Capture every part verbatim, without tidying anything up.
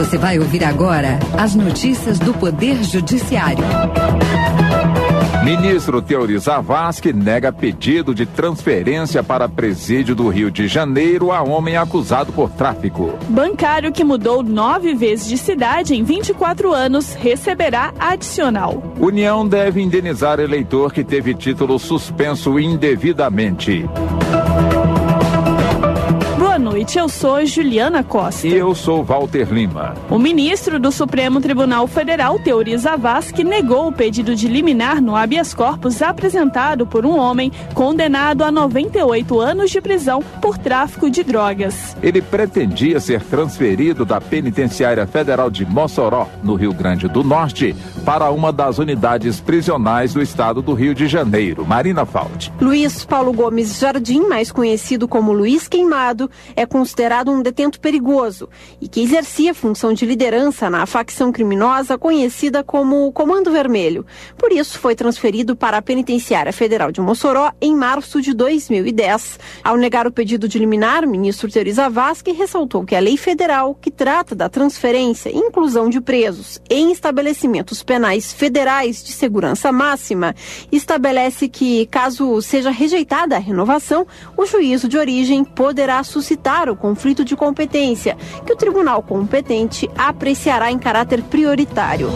Você vai ouvir agora as notícias do Poder Judiciário. Ministro Teori Zavascki nega pedido de transferência para presídio do Rio de Janeiro a homem acusado por tráfico. Bancário que mudou nove vezes de cidade em vinte e quatro anos receberá adicional. União deve indenizar eleitor que teve título suspenso indevidamente. Boa noite, eu sou Juliana Costa. E eu sou Walter Lima. O ministro do Supremo Tribunal Federal, Teori Zavascki, negou o pedido de liminar no habeas corpus apresentado por um homem condenado a noventa e oito anos de prisão por tráfico de drogas. Ele pretendia ser transferido da Penitenciária Federal de Mossoró, no Rio Grande do Norte, para uma das unidades prisionais do estado do Rio de Janeiro. Marina Falti. Luiz Paulo Gomes Jardim, mais conhecido como Luiz Queimado, é considerado um detento perigoso e que exercia função de liderança na facção criminosa conhecida como Comando Vermelho. Por isso, foi transferido para a Penitenciária Federal de Mossoró em março de dois mil e dez. Ao negar o pedido de liminar, o ministro Teori Zavascki ressaltou que a lei federal, que trata da transferência e inclusão de presos em estabelecimentos penais federais de segurança máxima, estabelece que, caso seja rejeitada a renovação, o juízo de origem poderá suscitar o conflito de competência, que o tribunal competente apreciará em caráter prioritário.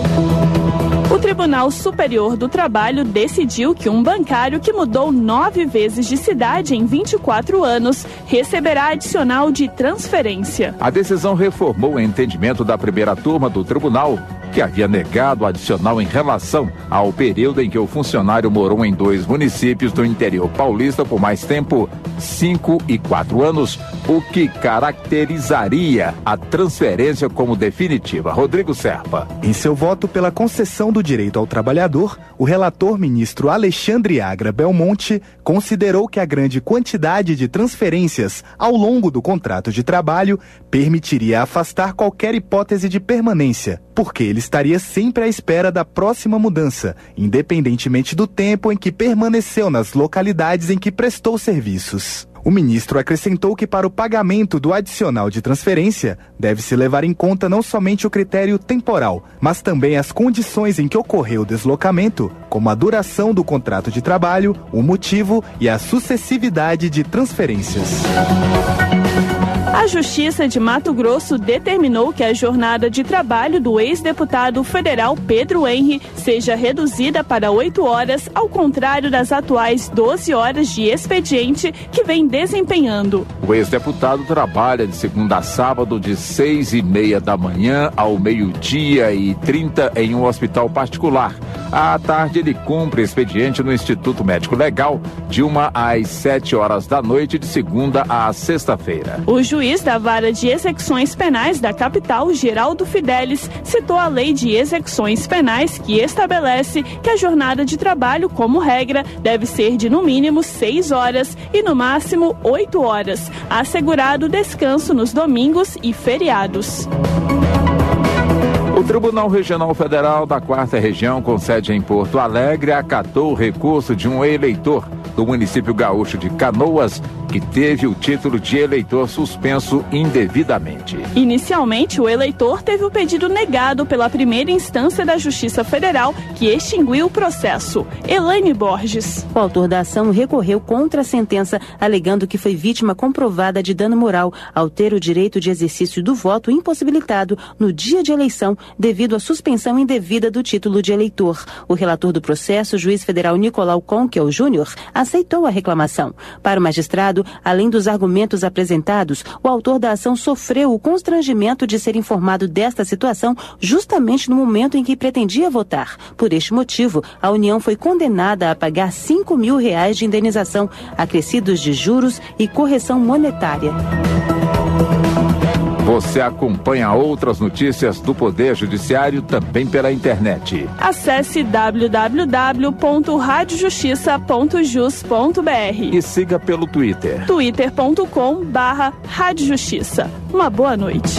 O Tribunal Superior do Trabalho decidiu que um bancário que mudou nove vezes de cidade em vinte e quatro anos receberá adicional de transferência. A decisão reformou o entendimento da primeira turma do tribunal, que havia negado o adicional em relação ao período em que o funcionário morou em dois municípios do interior paulista por mais tempo, cinco e quatro anos, o que caracterizaria a transferência como definitiva. Rodrigo Serpa. Em seu voto pela concessão do direito ao trabalhador, o relator ministro Alexandre Agra Belmonte considerou que a grande quantidade de transferências ao longo do contrato de trabalho permitiria afastar qualquer hipótese de permanência, porque ele estaria sempre à espera da próxima mudança, independentemente do tempo em que permaneceu nas localidades em que prestou serviços. O ministro acrescentou que para o pagamento do adicional de transferência, deve-se levar em conta não somente o critério temporal, mas também as condições em que ocorreu o deslocamento, como a duração do contrato de trabalho, o motivo e a sucessividade de transferências. A Justiça de Mato Grosso determinou que a jornada de trabalho do ex-deputado federal Pedro Henry seja reduzida para oito horas, ao contrário das atuais doze horas de expediente que vem desempenhando. O ex-deputado trabalha de segunda a sábado de seis e meia da manhã ao meio-dia e trinta em um hospital particular. À tarde ele cumpre expediente no Instituto Médico Legal de uma às sete horas da noite de segunda a sexta-feira. O juiz da Vara de Execuções Penais da capital, Geraldo Fidelis, citou a Lei de Execuções Penais, que estabelece que a jornada de trabalho, como regra, deve ser de no mínimo seis horas e no máximo oito horas, assegurado descanso nos domingos e feriados. O Tribunal Regional Federal da Quarta Região, com sede em Porto Alegre, acatou o recurso de um eleitor do município gaúcho de Canoas, que teve o título de eleitor suspenso indevidamente. Inicialmente, o eleitor teve o pedido negado pela primeira instância da Justiça Federal, que extinguiu o processo. Elaine Borges. O autor da ação recorreu contra a sentença, alegando que foi vítima comprovada de dano moral ao ter o direito de exercício do voto impossibilitado no dia de eleição, devido à suspensão indevida do título de eleitor. O relator do processo, o juiz federal Nicolau Conkel Júnior, aceitou a reclamação. Para o magistrado, além dos argumentos apresentados, o autor da ação sofreu o constrangimento de ser informado desta situação justamente no momento em que pretendia votar. Por este motivo, a União foi condenada a pagar cinco mil reais de indenização, acrescidos de juros e correção monetária. Você acompanha outras notícias do Poder Judiciário também pela internet. Acesse w w w ponto rádio justiça ponto jus ponto b r e siga pelo Twitter. twitter ponto com barra rádio justiça. Uma boa noite.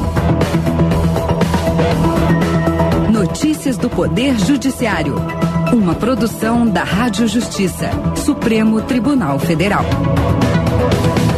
Notícias do Poder Judiciário. Uma produção da Rádio Justiça, Supremo Tribunal Federal.